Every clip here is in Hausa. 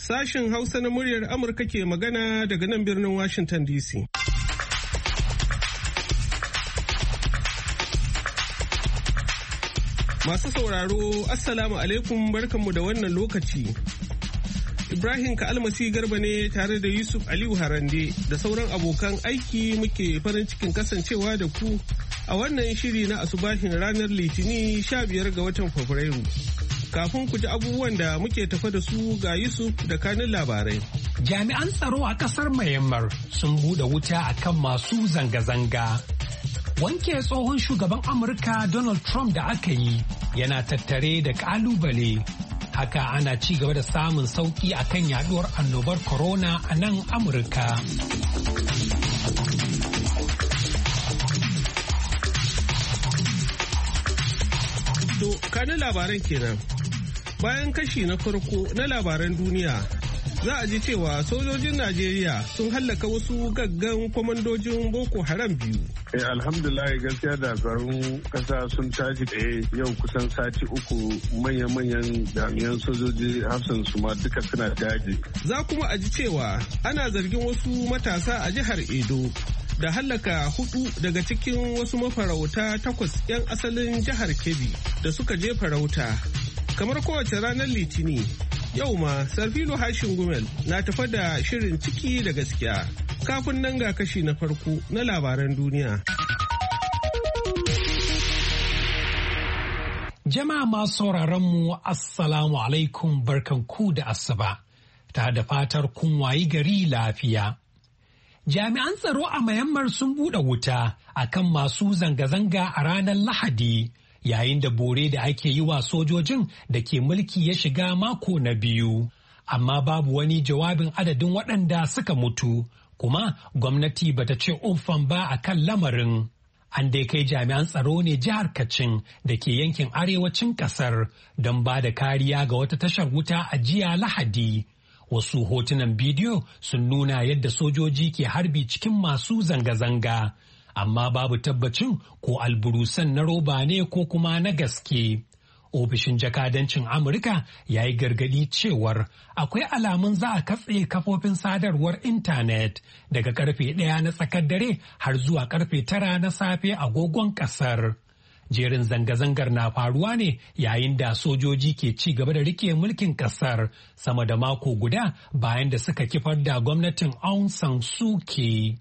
Sashen Hausa na muryar Amurka ke magana daga nan birnin Washington DC. Masu sauraro, Assalamu alaikum barkanmu da wannan lokaci. Ibrahim Ka'almasi Garba ne tare da Yusuf Aliyu Harande da sauran abokan aiki muke farin cikin kasancewa da ku a wannan shiri na asubahin ranar Litini 15 ga watan Fabrairu. Kafin ku ji abubuwan da muke tafa da su ga Yusuf da kanin labarai. Jami'an tsaro a ƙasar Myanmar sun buɗe wuta akan masu zanga-zanga. Wanke tsohon shugaban Amurka Donald Trump da aka yi yana tattare da ƙalubale. Haka ana ci gaba da samun sauƙi akan yaduwar annobar corona a nan Amurka. To, kanin labaran kenan. Bayan kashi na farko na labaran duniya, za a ji cewa sojojin Najeriya sun hallaka wasu gaggan kwamandojin Boko Haram biyu. Alhamdulillah gaskiya da tsaron kasa sun tashi tsaye yau kusan sati uku manya-manyan jami'an sojoji hafsan su ma duka suna daji. Za kuma a ji cewa ana zargin wasu matasa a jihar Edo da hallaka 4 daga cikin wasu mafarauta 8 'yan asalin jihar Kebbi da suka je farauta. Kamar kowace ranar Litini, yau ma Sarfilo Hashin Gumel na tafa da shirin ciki da gaskiya. Kafin nan ga kashi na farko na labaran duniya. Jama'a masu sauraron mu Assalamu alaikum barkanku da asuba. Ta da fatar kun wayi gari lafiya. Jami'an tsaro a Myanmar sun buɗe wuta akan masu zanga-zanga a ranar Lahadi. Yayin da bore da ake yi wa sojojin da ke mulki ya shiga mako na biyu. Amma babu wani jawabin adadin waɗanda suka mutu, kuma gwamnati bata ce umfan ba a kan lamarin. An dai kai jami'an tsaro ne jihar Kachin da ke yankin arewacin ƙasar don ba da kariya ga wata tashar wuta a jiya Lahadi. Wasu hotunan bidiyo sun nuna yadda sojoji ke harbi cikin masu zanga-zanga. Amma babu tabbacin ko alburusan na roba ne ko kuma na gaske. Ofishin jakadancin Amurka ya yi gargadi cewar akwai alamun za a katse kafofin sadarwar intanet daga karfe 1 na tsakar dare har zuwa karfe 9 na safe agogon kasar. Jerin zanga-zangar na faruwa ne yayin da sojoji ke ci gaba da rike mulkin kasar sama da mako guda bayan da suka kifar da gwamnatin Aung San Suu Kyi.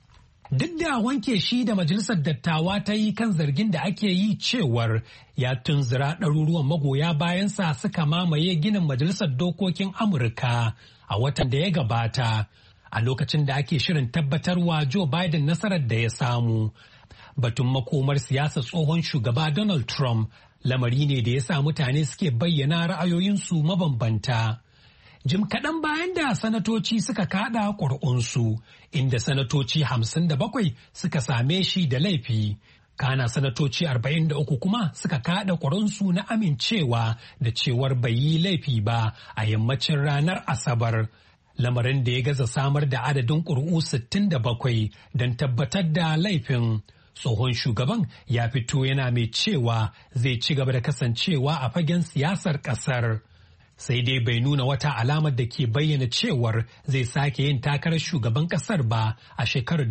Duk da wanke shi da majalisar dattawa ta yi kan zargin da ake yi cewar ya tunzura ɗaruruwan magoya bayansa suka mamaye ginin majalisar dokokin Amurka a watan da ya gabata a lokacin da ake shirin tabbatarwa Joe Biden nasarar da ya samu. Batun makomar siyasar tsohon shugaba Donald Trump lamari ne da ya sa mutane suke bayyana ra'ayoyinsu mabambanta. Jim kaɗan bayan da sanatoci suka kaɗa ƙuri'unsu, inda sanatoci 57 suka same shi da laifi. Kana sanatoci 43 kuma suka kaɗa ƙuri'unsu na amincewa da cewar bai yi laifi ba a yammacin ranar Asabar. Lamarin da ya gaza samar da adadin ƙuri'u 67 don tabbatar da laifin. Tsohon shugaban ya fito yana mai cewa zai ci gaba da kasancewa a fagen siyasar ƙasar. Sai dai bai nuna wata alamar da ke bayyana cewar zai sake yin takarar shugaban kasar ba a shekarar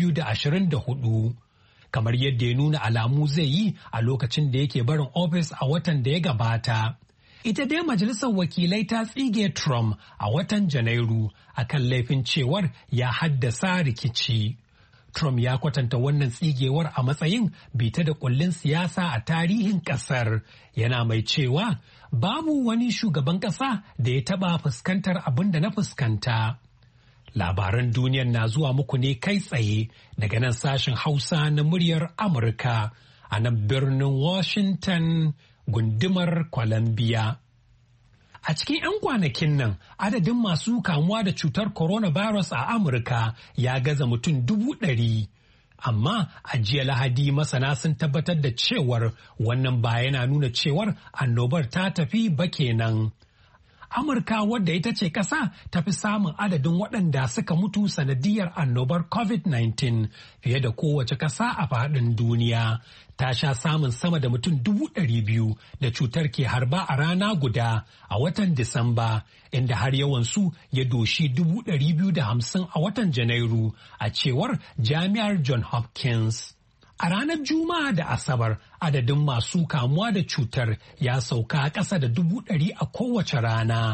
2024. Kamar yadda ya nuna alamu zai yi a lokacin da yake barin ofis a watan da ya gabata. Ita dai majalisar wakilai ta tsige Trump a watan Janairu akan laifin cewar ya haddasa rikici. Trump ya kwatanta wannan tsigewar a matsayin bita da kullin siyasa a tarihin kasar, yana mai cewa babu wani shugaban ƙasa da ya taɓa fuskantar abin da na fuskanta. Labaran duniyar na zuwa muku ne kai tsaye daga nan sashen Hausa na muryar Amurka a nan birnin Washington gundumar Columbia. A cikin 'yan kwanakin nan, adadin masu kamuwa da cutar coronavirus a Amurka ya gaza mutum 100,000. Amma a jiya Lahadi masana sun tabbatar da cewar wannan ba yana nuna cewar annobar ta tafi ba kenan. Amurka wadda ita ce ƙasa ta fi samun adadin waɗanda suka mutu sanadiyar annobar COVID-19 fiye da kowace ƙasa a faɗin duniya. Ta sha samun sama da mutum 200,000 da cutar ke harba a rana guda a watan Disamba, inda har yawansu ya doshi 250,000 a watan Janairu, a cewar Jami'ar Johns Hopkins. A ranar Juma'a da Asabar, adadin masu kamuwa da cutar ya sauka ƙasa da 100,000 a kowace rana.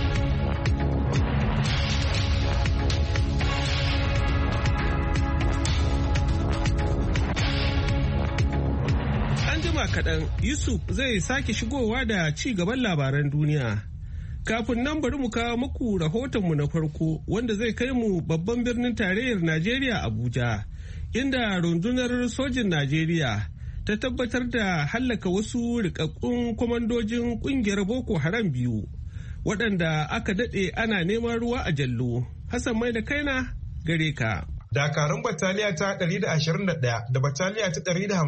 An jima kaɗan, Yusuf zai sake shigowa da ci gaban labaran duniya. Kafin nan bari mu kawo muku rahotonmu na farko wanda zai kai mu babban birnin tarayyar Najeriya Abuja. Inda rundunar sojin Najeriya ta tabbatar da hallaka wasu rikakkun kwamandojin kungiyar Boko Haram 2 waɗanda aka daɗe ana neman ruwa a jallo. Hassan mai da kaina gare ka. Dakarun bataliya ta 121 da bataliya ta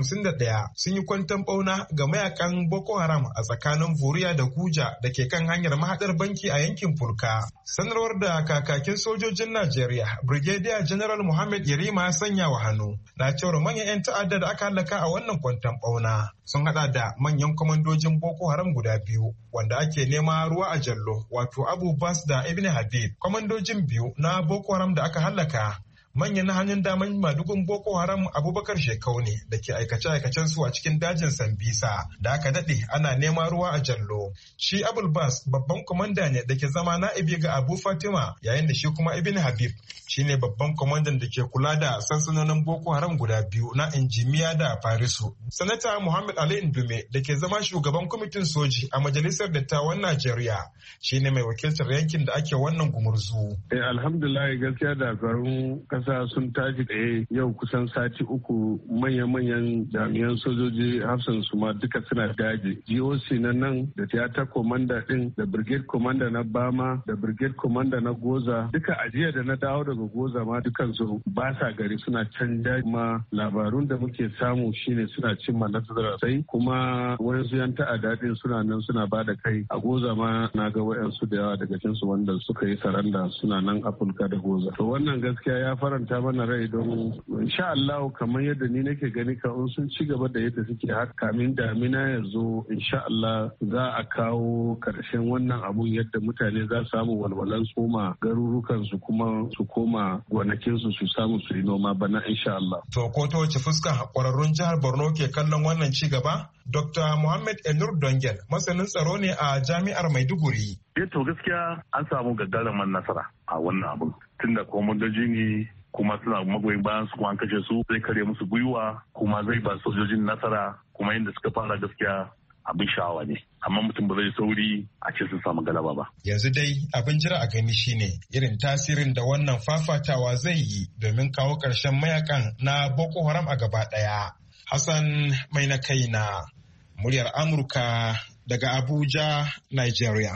151 sun yi kwanton bauna ga mayakan Boko Haram a tsakanin Vuriya da Kuja da ke kan hanyar mahadar banki a yankin Fulka. Sanarwar da kakakin sojojin Najeriya, Brigadier General Muhammad Yarima ya sanya wa hannu, na cewar manyan 'yan ta'adda da aka halaka a wannan kwanton bauna sun hada da manyan kwamandojin Boko Haram guda 2 wanda ake nema ruwa a jallo, wato Abu Bas da Ibn Habib. Kwamandojin 2 na Boko Haram da aka halaka manyan na hannun daman madugun Boko Haram Abubakar Shekau ne da ke aikace-aikacen su a cikin dajin Sambisa da aka daɗe ana nema ruwa a jallo. Shi Abul Bas babban kwamanda ne da ke zama na'ibi ga Abu Fatima, yayin da shi kuma Ibn Habib shine babban kwamandan da ke kula da sansanonin Boko Haram guda 2 na Injimiya da Farisu. Sanata Muhammad Ali Indume da ke zama shugaban kwamitin soji a Majalisar Dattawan Najeriya shine mai wakiltar yankin da ake wannan gumurzu. Alhamdulillah, gaskiya da garin kasa sun tashi tsaye yau kusan sati uku. Manya-manyan jami'an sojoji hafsan su ma duka suna daji. GOC na nan da theater commander din da brigade commander na Bama da brigade commander na Goza duka ajiya da na dawo daga Goza ma dukan su ba sa gari, suna can daji. Ma labarun da muke samu shine suna cimma nasara sai kuma wayansu yan ta'adda din suna nan suna ba da kai. A Goza ma na ga wayansu da yawa daga cikin su wanda suka yi saranda suna nan a Fulka da Goza. To wannan gaskiya ya faranta mana rai, don insha Allah kamar yadda ni nake gani ka sun ci gaba da yadda suke haka kamin damina ya zo, insha Allah za a kawo karshen wannan abun yadda mutane za su samu walwalan soma garurukan su kuma su koma gonakin su samu su yi noma bana insha Allah. To ko ta wace fuska kwararrun jihar Borno ke kallon wannan ci gaba? Dr. Muhammad Elnur Dongel masanin tsaro ne a Jami'ar Maiduguri. To gaskiya an samu gagarumin nasara a wannan abun. Tunda komandoji ne kuma suna magoyin bayan su kuma an kashe su, zai kare musu gwiwa kuma zai ba sojojin nasara, kuma yadda suka fara gaskiya abin sha'awa ne, amma mutum ba zai sauri a ce sun samu galaba ba. Yanzu dai abin jira a gani shine irin tasirin da wannan fafatawa zai yi domin kawo ƙarshen mayakan na Boko Haram a gaba ɗaya. Hassan mai na kaina, muryar Amurka daga Abuja, Nigeria.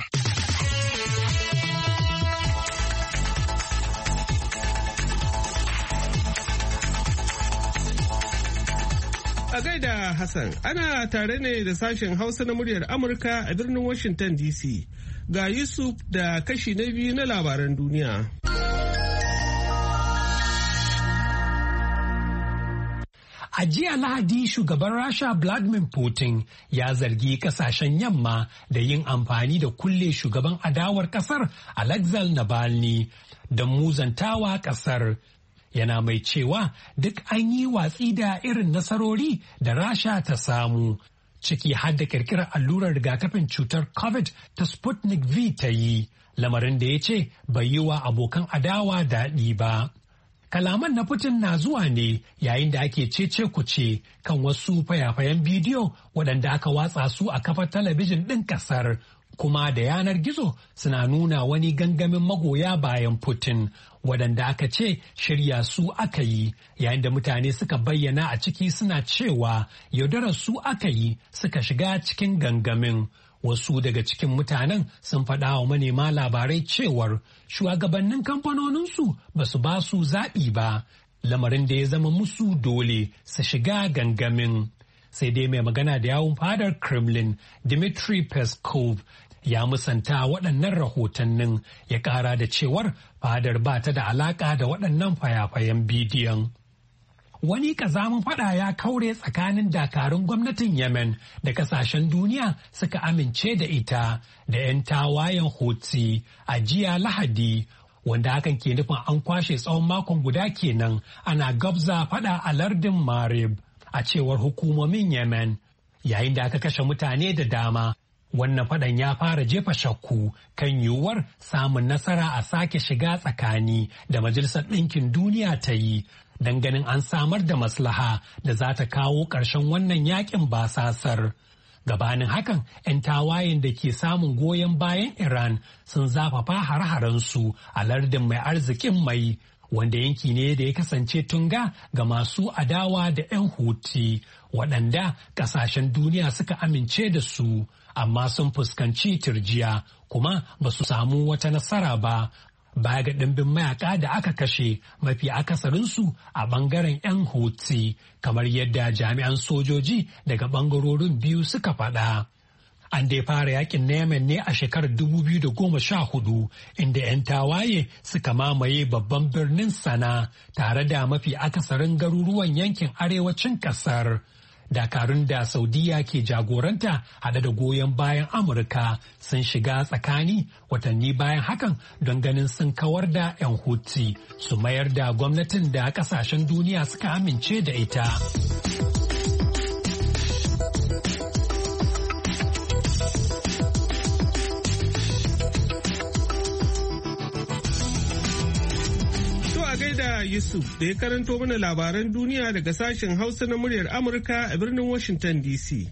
A gaida Hassan, ana tare ne da sashen Hausa na muryar Amurka a birnin Washington DC. Ga Yusuf da kashi na biyu na labaran duniya. A jiya Lahadi, shugaban Rasha Vladimir Putin ya zargi kasashen yamma da yin amfani da kulle shugaban adawar kasar Alexei Navalny don muzantawa kasar. Yana mai cewa duk an yi watsi da irin nasarori da Rasha ta samu, ciki har da kirkirar allurar rigakafin cutar COVID ta Sputnik V ta yi, lamarin da ya ce bai yi wa abokan adawa daɗi ba. Kalaman na Putin na zuwa ne yayin da ake cece kuce kan wasu fayafayen bidiyo waɗanda aka watsa su a kafar talabijin ɗin ƙasar, kuma da yanar gizo suna nuna wani gangamin magoya bayan Putin waɗanda aka ce shirya su aka yi, yayin da mutane suka bayyana a ciki suna cewa yaudarar su aka yi suka shiga cikin gangamin. Wasu daga cikin mutanen sun faɗa wa manema labarai cewar shugabannin kamfanoninsu ba su ba su zaɓi ba, lamarin da ya zama musu dole su shiga gangamin. Sai dai mai magana da yawun fadar Kremlin, Dmitry Peskov, ya musanta waɗannan rahotannin, ya ƙara da cewar fadar ba ta da alaƙa da waɗannan fayafayen bidiyon. Wani ƙazamin faɗa ya kaure tsakanin dakarun gwamnatin Yemen da ƙasashen duniya suka amince da ita da 'yan tawayen Houthi a jiya Lahadi, wanda hakan ke nufin an kwashe tsawon makon guda kenan ana gabza faɗa a lardin Marib, a cewar hukumomin Yemen, yayin da aka kashe mutane da dama. Wannan faɗan ya fara jefa shakku kan yiwuwar samun nasara a sake shiga tsakani da Majalisar Ɗinkin Duniya ta yi, don ganin an samar da maslaha da za ta kawo ƙarshen wannan yakin basasar. Gabanin hakan, 'yan tawayen da ke samun goyon bayan Iran sun zafafa hare-harensu a lardin mai arzikin mai, wanda yanki ne da ya kasance tunga ga masu adawa da 'yan Houthi, waɗanda ƙasashen duniya suka amince da su, amma sun fuskanci tirjiya kuma ba su samu wata nasara ba. Baya ga ɗimbin mayaka da aka kashe, mafi akasarinsu a ɓangaren 'yan Houthi, kamar yadda jami'an sojoji daga ɓangarorin biyu suka faɗa. An dai fara yakin na Yemen ne a shekarar 2014, inda 'yan tawaye suka mamaye babban birnin Sana tare da mafi akasarin garuruwan yankin arewacin ƙasar. Dakarun da Saudiya ke jagoranta haɗe da goyon bayan Amurka sun shiga tsakani watanni bayan hakan don ganin sun kawar da 'yan Houthi su mayar da gwamnatin da ƙasashen duniya suka amince da ita. gaida Yusuf da ya karanto mana labaran duniya daga sashen Hausa na muryar Amurka a birnin Washington DC.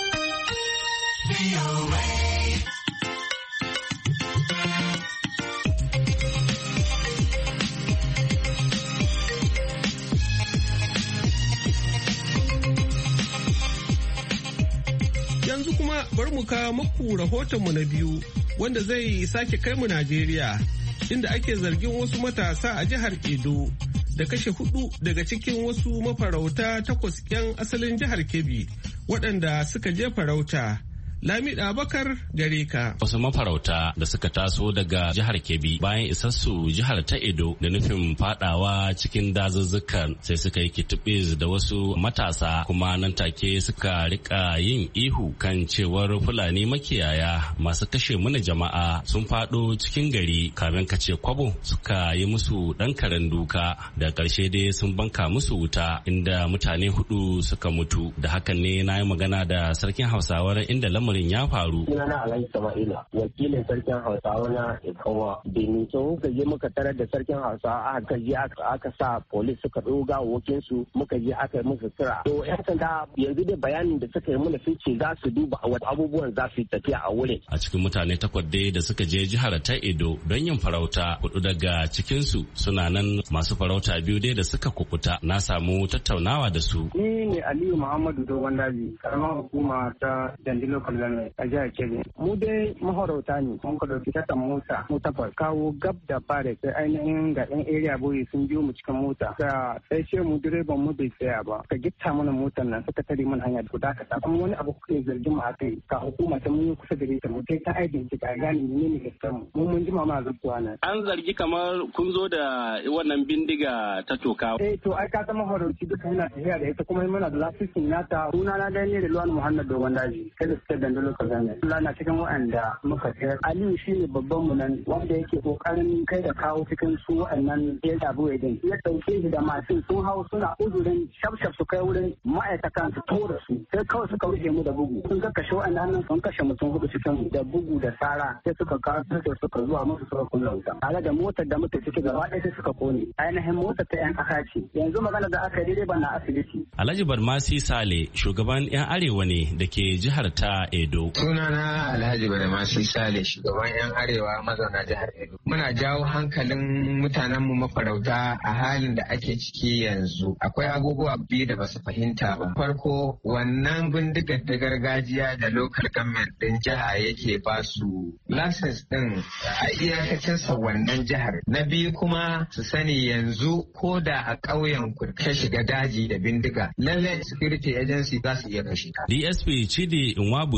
Yanzu kuma bari mu kawo muku rahotonmu na biyu wanda zai sake kai mu Najeriya. Inda ake zargin wasu matasa a jihar Edo da kashe 4 daga cikin wasu mafarauta 8 'yan asalin jihar Kebbi waɗanda suka je farauta. Lamida Bakar gare ka. Wasu mafarauta da suka taso daga jihar Kebbi bayan isassu jihar ta Edo da nufin fadawa cikin dazuzzukan sai suka yi kitibis da wasu matasa kuma nan take suka rika yin ihu kan cewar Fulani makiyaya masu kashe mana jama'a sun fado cikin gari kamin kace kwabo suka yi musu dan karen duka da karshe dai sun banka musu wuta inda mutane 4 suka mutu. Da hakan ne na yi magana da sarkin Hausawar inda lamarin ya faru. Sunana Alhaji Sama'ila, wakilin sarkin Hausawa na Ikawa Benin. So muka je muka tarar da sarkin Hausawa aka je aka sa polis suka ɗoga wakin su muka je aka yi musu sira. To yan sanda yanzu dai bayanin da suka yi mana sun ce za su duba wata abubuwan za su yi tafiya a wurin. A cikin mutane 8 dai da suka je jihar ta Edo don yin farauta 4 daga cikinsu suna nan masu farauta 2 dai da suka kukuta. Na samu tattaunawa da su. Ni ne Aliyu Muhammadu Dogon Daji, karamar hukuma ta Dandilo a jihar Kebbi. Mu dai mahorauta ne, mun ka dauki takan mota, mu takwas kawo gab da fare sai ainihin ga ɗan area boy sun biyo mu cikin mota. Sai ce mu direban mu bai tsaya ba, ka gitta mana motar nan suka tare mana hanya guda ka kuma wani abu kuke zargin mu akai ka hukuma ta mun yi kusa da ita mu sai ta aibin ki ka gane ne gaskiyar mu. Mun jima ma zuwa nan. An zargi kamar kun zo da wannan bindiga ta toka. To ai ka ta mahorauci duka yana tafiya da ita kuma muna da lasisin nata. Sunana dai ne da Luwan Muhammad Dogon Daji. Kada su da lokacin zanen. Allah na cikin waɗanda muka tsayar. Aliyu shi ne babban mu nan wanda yake kokarin kai da kawo cikin su waɗannan ya buwe din. Ya ɗauke shi da mashin sun hau suna uzurin shafshaf su kai wurin ma'aikatan su tura su. Sai kawai suka rufe mu da bugu. Sun ga kashe waɗannan sun kashe mutum 4 cikin da bugu da sara. Sai suka kawo sai suka zuwa musu suka kulla wuta. Tare da motar da muka ciki gaba ɗaya sai suka kone. Ainihin motar ta 'yan ƙasa ce. Yanzu magana da aka yi ba na asibiti. Alhaji Barmasi Sale shugaban 'yan arewa ne da ke jihar ta Edo. Sunana Alhaji Badamasi Sale shugaban 'yan arewa mazauna jihar Edo. Muna jawo hankalin mutanenmu mafarauta a halin da ake ciki yanzu. Akwai abubuwa biyu da basu fahimta ba. Farko wannan bindigar da gargajiya da local government din jiha yake ba su license din a iyakacinsa wannan jihar. Na biyu kuma su sani yanzu ko da a ƙauyen ku ka shiga daji da bindiga lallai security agency za su iya kashe ka. DSP Chidi Nwabu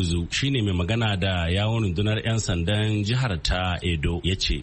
Nwobuzu shine mai magana da yawon rundunar 'yan sandan jihar ta Edo ya ce.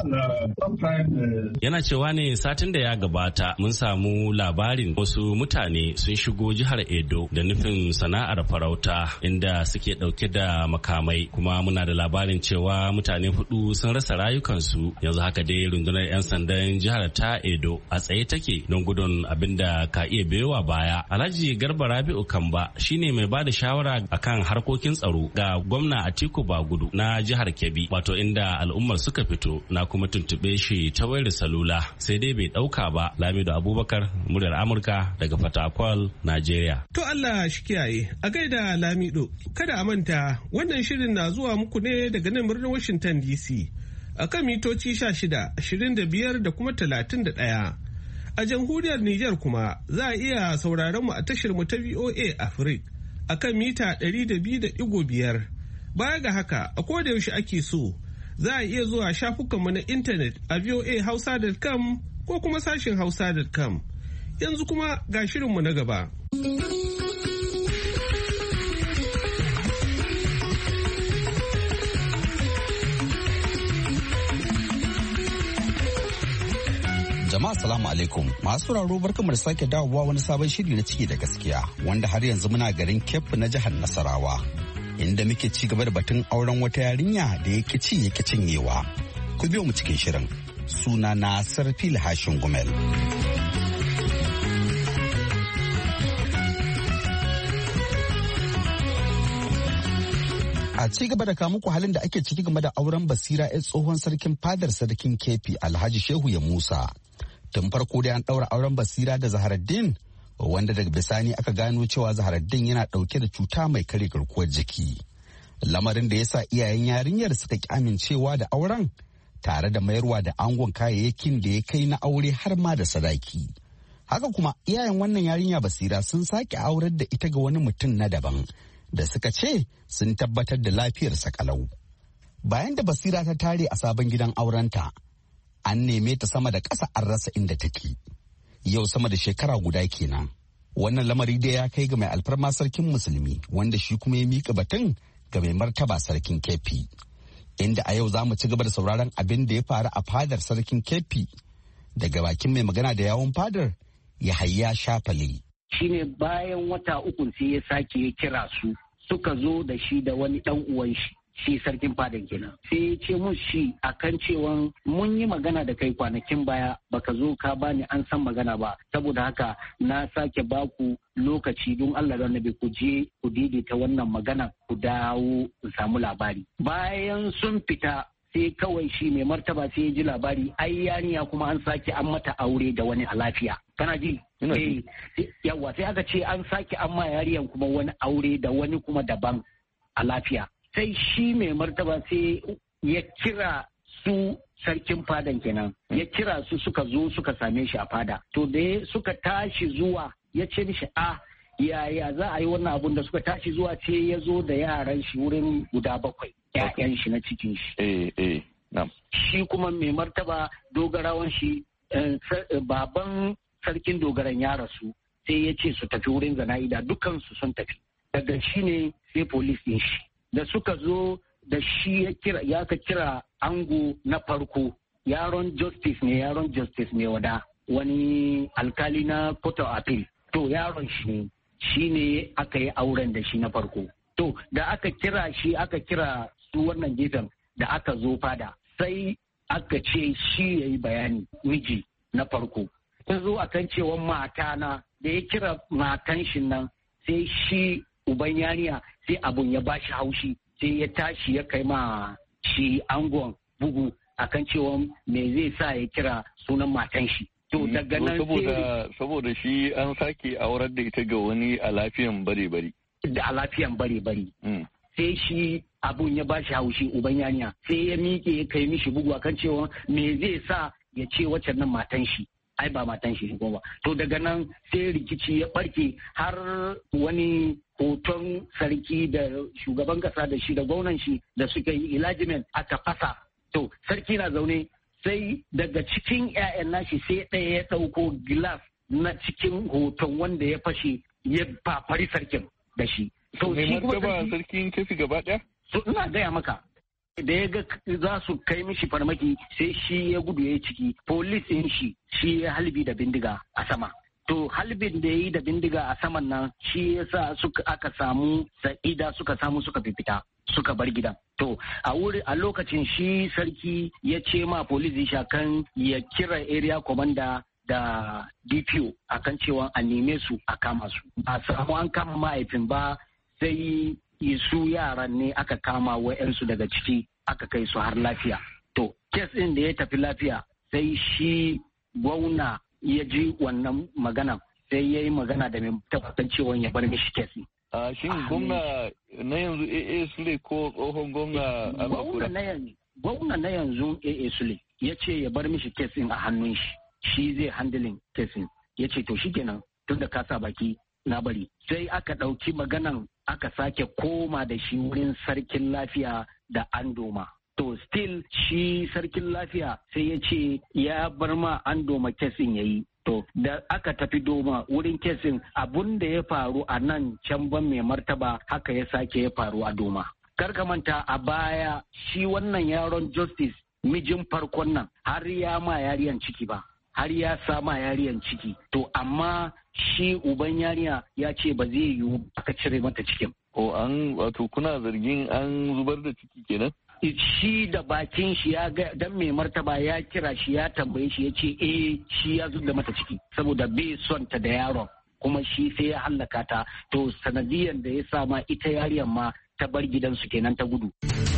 Yana cewa ne satin da ya gabata mun samu labarin wasu mutane sun shigo jihar Edo da nufin sana'ar farauta inda suke dauke da makamai, kuma muna da labarin cewa mutane 4 sun rasa rayukansu. Yanzu haka dai rundunar 'yan sandan jihar ta Edo a tsaye take don gudun abin da ka iya biyowa baya. Alhaji Garba Rabi'u Kamba shine mai ba da shawara akan harkokin tsaro ga gwamna Atiku Bagudu na jihar Kebbi, wato inda al'ummar suka fito. Na kuma tuntube shi ta wayar salula sai dai bai dauka ba. Lamido Abubakar, muryar Amurka daga Fatakwal, Najeriya. To Allah shi kiyaye. A gaida Lamido, kada a manta wannan shirin na zuwa muku ne daga nan birnin Washington DC akan mitoci 16, 25 da kuma 31. A jamhuriyar Nijar kuma za a iya sauraron mu a tashar mu ta VOA Africa akan mita 200.5. Baya ga haka, a koda yaushe ake so za a iya zuwa shafukanmu na intanet a voahausa.com ko kuma sashin hausa.com. Yanzu kuma ga shirinmu na gaba. Jama'a salamu alaikum, masu sauraro barkamu da sake dawowa wani sabon shiri na ciki da gaskiya wanda har yanzu muna garin Kebbi na jihar Nasarawa inda muke ci gaba da batun auren wata yarinya da yake ci yake cinyewa. Ku biyo mu cikin shirin. Suna na Sarfil Hashin Gumel. A ci gaba da kamuku halin da ake ciki game da auren Basira 'yan tsohon sarkin fadar sarkin Kefi Alhaji Shehu ya Musa. Tun farko dai an ɗaura auren Basira da Zaharaddin, wanda daga bisani aka gano cewa Zaharaddin yana ɗauke da cuta mai kare garkuwar jiki. Lamarin da ya sa iyayen yarinyar suka ki amincewa da auren tare da mayarwa da angon kayayyakin da ya kai na aure har ma da sadaki. Haka kuma iyayen wannan yarinya Basira sun sake aurar da ita ga wani mutum na daban da suka ce sun tabbatar da lafiyarsa kalau. Bayan da Basira ta tare a sabon gidan aurenta, an neme ta sama da ƙasa an rasa inda take. Yau sama da shekara guda kenan. Wannan lamari da ya kai ga mai alfarma sarkin musulmi wanda shi kuma ya mika batun ga mai martaba sarkin Kefi. Inda a yau za mu ci gaba da sauraron abin da ya faru a fadar sarkin Kefi daga bakin mai magana da yawon fadar Yahaya Shafale. Shine bayan wata 3 sai ya sake ya kira su suka zo da shi da wani dan uwan shi sarkin fadan kenan sai ya ce mun shi akan cewa mun yi magana da kai kwanakin baya baka zo ka bani an san magana ba, saboda haka na sake baku lokaci don Allah da Annabi ku je ku daidaita wannan magana ku dawo ku samu labari. Bayan sun fita sai kawai shi mai martaba sai ya ji labari ai yarinya kuma an sake an mata aure da wani a lafiya. Kana ji? Yawa sai aka ce an sake an ma yariyan kuma wani aure da wani kuma daban a lafiya. Sai shi mai martaba sai ya kira su sarkin fadan kenan ya kira su suka zo suka same shi a fada. To da suka tashi zuwa ya ce mishi yaya za a yi wannan abun da suka tashi zuwa ce ya zo da yaran shi wurin guda 7 'ya'yan shi na cikin shi. Shi kuma mai martaba dogarawan shi baban sarkin dogaran ya rasu sai ya ce su tafi wurin zana'ida dukansu sun tafi. Daga shi ne sai polis din shi. Da suka zo da shi ya ka kira ango na farko yaron justice ne wada wani alkali na court of appeal. To yaron shi ne aka yi auren da shi na farko. To da aka kira su wannan gefen da aka zo fada sai aka ce shi ya yi bayani miji na farko. Ta zo akan cewa matana da ya kira matan shi nan sai shi uban yariya sai abun ya bashi haushi sai ya tashi ya kai ma shi angon bugu akan cewa me zai sa ya kira sunan matan shi. To daga nan saboda shi an sake aurar da ita ga wani a lafiyan bare-bare. Da a lafiyan bare-bare. Sai shi abun ya bashi haushi uban yariya sai ya miƙe ya kai mishi bugu akan cewa me zai sa ya ce wacce nan matan shi. Ai ba matan shi ba. To daga nan sai rikici ya barke har wani hoton sarki da shugaban kasa da shi da gwamnan shi da suka yi ilajimen aka fasa. To sarki na zaune sai daga cikin 'ya'yan nashi sai ɗaya ya ɗauko gilas na cikin hoton wanda ya fashe ya fafari sarkin da shi. To shi kuma sarkin Kebbi gaba ɗaya? Ina gaya maka. Da ya ga za su kai mishi farmaki sai shi ya gudu ya ciki. Polis ɗin shi ya halbi da bindiga a sama. To halbin da ya yi da bindiga a saman nan shi ya sa aka samu sa'ida suka fifita suka bar gidan. To a lokacin shi sarki ya ce ma polis shakan ya kira area commander da DPO akan cewa a neme su a kama su. A samu an kama mahaifin ba sai su yaran ne aka kama wa'yansu daga ciki aka kai su har lafiya. To kes ɗin da ya tafi lafiya sai shi gwamna ya ji wannan magana sai ya yi magana da mai tabbatar cewa ya bar mishi kesi. Shin gwamna na yanzu AA Sule ko tsohon gwamna Almakura? Gwamna na yanzu AA Sule ya ce ya bar mishi kesin a hannun shi zai handling kesin. Ya ce to shikenan tun da ka sa baki na bari. Sai aka ɗauki maganan aka sake koma da shi wurin sarkin lafiya da Andoma. To still shi sarkin lafiya sai ya ce ya bar ma Andoma kesin ya yi. To da aka tafi Doma wurin kesin abun da ya faru a nan can ban mai martaba haka ya sake ya faru a Doma. Kar ka manta a baya shi wannan yaron Justice mijin farkon nan har ya ma yariyan ciki ba. Har ya sama yariyan ciki. To amma shi uban yariya ya ce ba zai yiwu aka cire mata cikin. Wato kuna zargin an zubar da ciki kenan? Shi da bakin shi ya ga dan mai martaba ya kira shi ya tambaye shi ya ce shi ya zuba mata ciki saboda bai son ta da yaron kuma shi sai ya hallaka ta to sanadiyan da ya sa ma ita yariyan ma ta bar gidansu kenan ta gudu.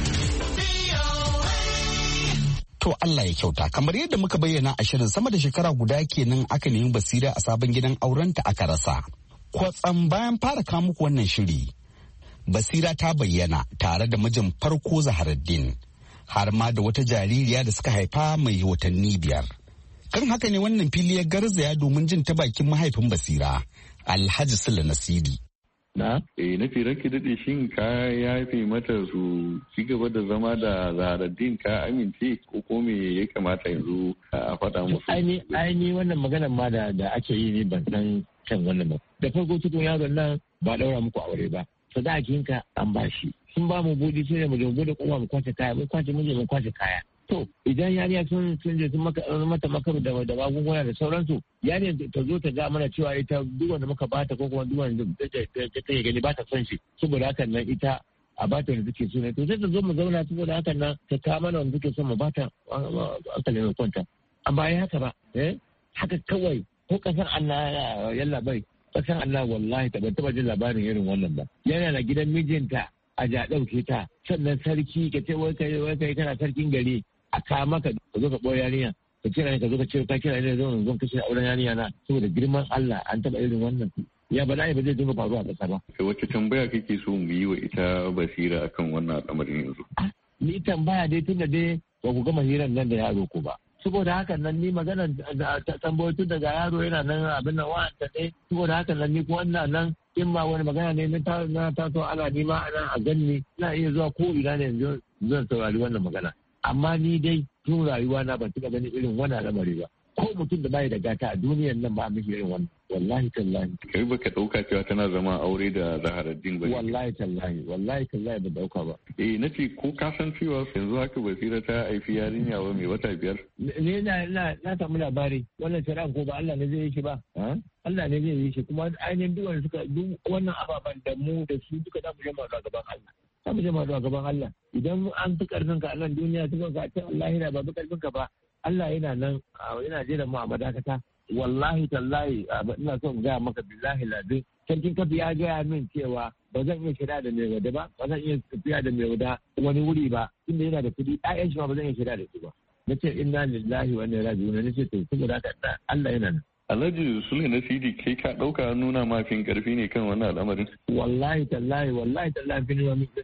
To Allah ya kyauta kamar yadda muka bayyana a shirin sama da shekara guda kenan aka nemi Basira a sabon gidan aurenta aka rasa. Kwatsam bayan fara kawo muku wannan shiri Basira ta bayyana tare da mijin farko Zaharaddin har ma da wata jaririya da suka haifa mai watanni 5. Kan haka ne wannan fili ya garzaya domin jin ta bakin mahaifin Basira Alhaji Sule Nasidi. Na fi ranki daɗe shin ka yafe mata su ci gaba da zama da Zaharaddin ka amince ko me ya kamata yanzu a faɗa musu? Aini wannan maganar ma da ake yi ne ban san kan wannan ba. Da farko cikin yaron nan ba ɗaura muku aure ba. Sadakinka an bashi. Sun ba mu budi sai da mu bude kuma mu kwace kaya mun kwace kaya. To idan yariya sun je sun mata makaru da magunguna da sauransu yariya ta zo ta ga mana cewa ita duk wanda muka bata ko kuma duk wanda ta gani ba ta son shi saboda hakan nan ita a bata wanda take so ne to sai ta zo mu zauna saboda hakan nan ta kawo mana wanda take son mu bata hankalin mu kwanta amma ya haka ba haka kawai ko kasan Allah yalla bai kasan Allah wallahi ta taba jin labarin irin wannan ba yana na gidan mijinta a ja ɗauke ta sannan sarki ka ce wai kai kana sarkin gari a kawo maka ka zo ka ɓoye yarinya ka kira ka zo ka ce ka kira ne zo kashe auren yarinya na saboda girman Allah an taɓa irin wannan ya ba zai dinga faruwa a ƙasa ba. Wace tambaya kake so mu yi wa ita Basira akan wannan al'amarin yanzu? Ni tambaya dai tunda dai ba ku gama hirar nan da yaro ko ba. Saboda hakan nan ni magana tambayoyi tun daga yaro yana nan abin nan wa'anta ne saboda hakan nan ni ko wannan nan in ma wani magana ne na taso ana nima ana a ganni ina iya zuwa ko ina ne yanzu zan saurari wannan magana amma ni dai tun rayuwa na ban taɓa ganin irin wannan al'amari ba ko mutum da bai da gata a duniyar nan ba miki irin wannan wallahi tallahi kai baka dauka cewa tana zama aure da Zaharaddin ba wallahi tallahi ba dauka ba nace ko ka san cewa yanzu haka Basira ta haifi yarinya wa mai wata 5 ne na samu labari wannan shari'a ko ba Allah ne zai yi shi ba Allah ne zai yi shi kuma ainihin duk wanda suka duk wannan ababen da mu da su duka za mu jama da gaban Allah za mu jama da gaban Allah idan an fi karfin ka a nan duniya tuka ka ce Allah ba fi karfin ka ba Allah yana nan yana jira mu a madakata wallahi tallahi ina son gaya maka billahi ladin sarkin kafi ya gaya min cewa ba zan iya shirya da mai wada ba zan iya tafiya da mai wada wani wuri ba inda yana da kuɗi ɗayan shi ba zan iya shirya da su ba na ce inna lillahi wa inna ilaihi raji'un na ce to saboda haka Allah yana nan. Alhaji Sule Nasidi kai ka ɗauka nuna mafin ƙarfi ne kan wannan al'amarin? Wallahi tallahi fi nuna min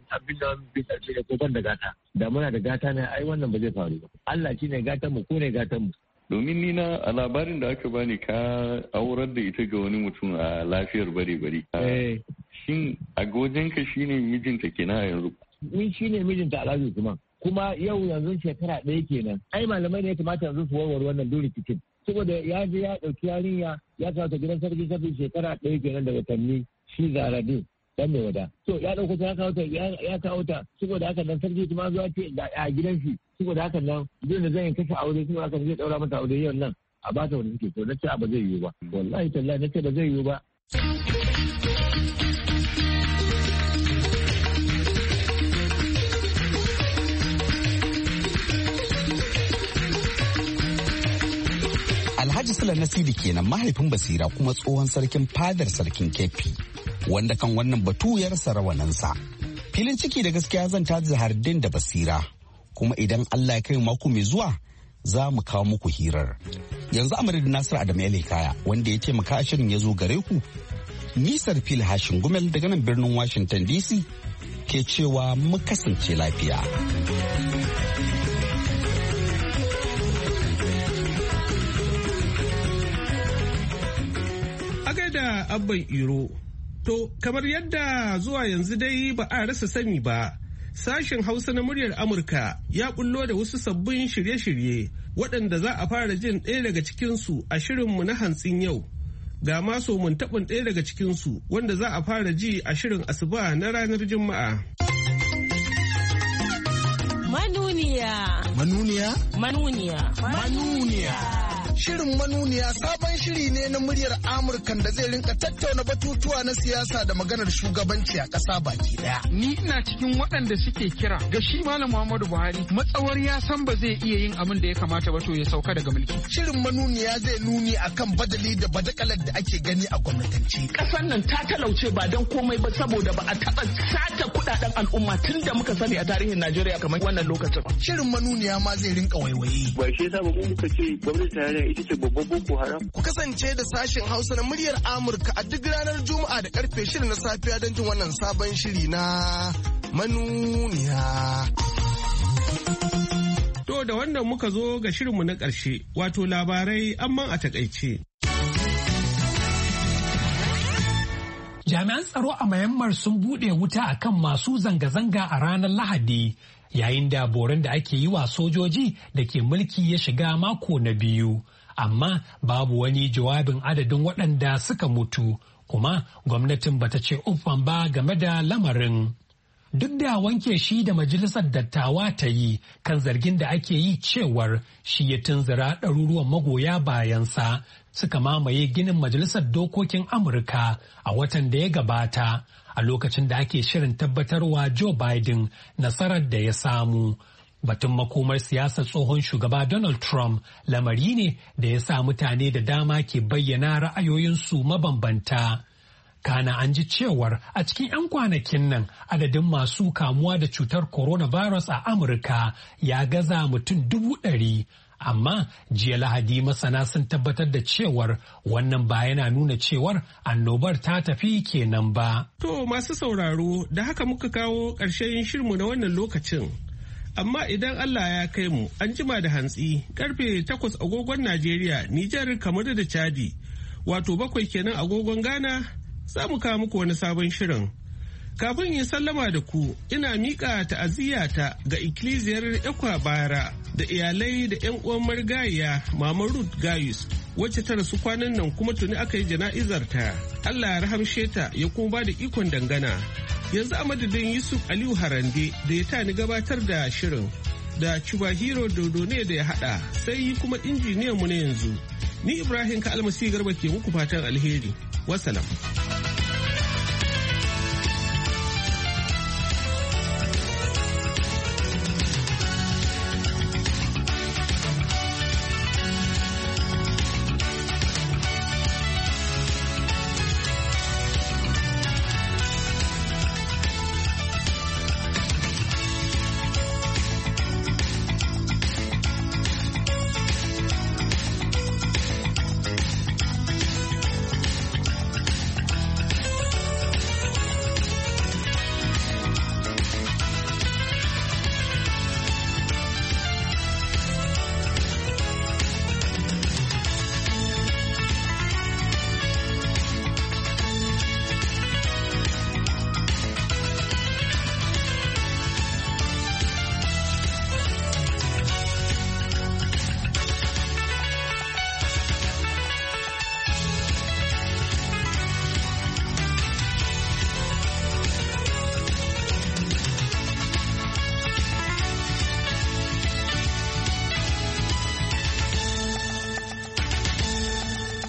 ƙarfi da ko ban da gata. Da muna da gata ne ai wannan ba zai faru ba. Allah shi ne gatan mu ko ne gatan mu. Domin ni na a labarin da aka bani ka aurar da ita ga wani mutum a lafiyar bare-bare. Shin a gojenka shi ne mijinta kenan a yanzu? Ni shi ne mijinta Alhaji Usman. Kuma yau yanzu shekara 1 kenan. Ai malamai ne ya kamata yanzu su warware wannan dole cikin. Saboda ya je ya ɗauki yarinya ya kawo ta gidan sarki kafin shekara 1 kenan da watanni shi Zaharaddin dan mai wada to ya dauko ta ya kawo ta saboda haka nan sarki kuma zuwa ce a gidan shi saboda haka nan zai zai kashe aure saboda haka zai daura mata aure yau nan a ba ta wanda suke so nace ba zai yiwu ba wallahi tallahi nace ba zai yiwu ba. Alhaji Sula Nasidi kenan mahaifin Basira kuma tsohon sarkin fadar sarkin Keffi wanda kan wannan batu ya rasa rawaninsa. Filin ciki da gaskiya zan ta Zahardin da Basira kuma idan Allah ya kai mako mai zuwa za mu kawo muku hirar. Yanzu Amadou Nasir Adamu Kaya wanda ya taimaka shirin ya zo gare ku. Nisar Fil Hashin Gumel daga nan birnin Washington DC ke cewa mu kasance lafiya. Da abban iro to kamar yadda zuwa yanzu dai ba a rasa sani ba sashen hausa na muryar amurka ya bullo da wasu sabbin shirye-shirye waɗanda za a fara jin ɗaya daga cikinsu a shirinmu na hantsin yau ga maso mun taɓin ɗaya daga cikinsu wanda za a fara ji a shirin asuba na ranar juma'a. Manuniya. Shirin Manuniya sabon shiri ne na muryar Amurkan da zai rinka tattauna batutuwa na siyasa da maganar shugabanci a ƙasa baki daya. Ni ina cikin waɗanda suke kira ga shi Malam Muhammadu Buhari matsawar ya san ba zai iya yin abin da ya kamata ba to ya sauka daga mulki. Shirin Manuniya zai nuni akan badali da badakalar da ake gani a gwamnatance. Ƙasar nan ta talauce ba don komai ba saboda ba a taɓa sata kuɗaɗen al'umma tun da muka sani a tarihin Najeriya kamar wannan lokacin. Shirin Manuniya ma zai rinka waiwaye. Ba shi yasa ba mu muka ce gwamnati tarayya ita ce babban boko haram. Ku kasance da sashen Hausa na muryar Amurka a duk ranar Juma'a da karfe 6 na safiya don jin wannan sabon shiri na Manuniya. To da wannan muka zo ga shirinmu na ƙarshe wato labarai amman a takaice. Jami'an tsaro a Myanmar sun buɗe wuta akan masu zanga-zanga a ranar Lahadi yayin da boron da ake yi wa sojoji da ke mulki ya shiga mako na biyu. Amma babu wani jawabin adadin waɗanda suka mutu, kuma gwamnatin bata ce uffan ba game da lamarin. Duk da wanke shi da majalisar dattawa ta yi kan zargin da ake yi cewar shi ya tunzura ɗaruruwan magoya bayansa suka mamaye ginin majalisar dokokin Amurka a watan da ya gabata a lokacin da ake shirin tabbatarwa Joe Biden nasarar da ya samu. Batun makomar siyasar tsohon shugaba Donald Trump lamari ne da ya sa mutane da dama ke bayyana ra'ayoyinsu mabambanta. Kana an ji cewar a cikin 'yan kwanakin nan adadin masu kamuwa da cutar coronavirus a Amurka ya gaza mutum 100,000. Amma jiya Lahadi masana sun tabbatar da cewar wannan ba yana nuna cewar annobar ta tafi kenan ba. To masu sauraro da haka muka kawo ƙarshen shirmu na wannan lokacin. Amma idan Allah ya kai mu an jima da hantsi karfe 8 agogon Najeriya, Nijar, kamar da Chadi, wato 7 kenan agogon Ghana, za mu kawo muku wani sabon shirin. Kafin yi sallama da ku, ina miƙa ta'aziyyata ga ikkiliziyar Ekwa Bara da iyalai da 'yan uwan marigayiya Mama Ruth Gayus, wacce ta rasu kwanan nan kuma tuni aka yi jana'izar ta. Allah ya rahamshe ta ya kuma ba da ikon dangana. Yanzu a madadin Yusuf Aliyu Harande da ya tani gabatar da shirin da Chubahiro Dodo ne da ya haɗa sai kuma injiniyan mu na yanzu. Ni Ibrahim Kalmasi Garba ke muku fatan alheri. Wassalam.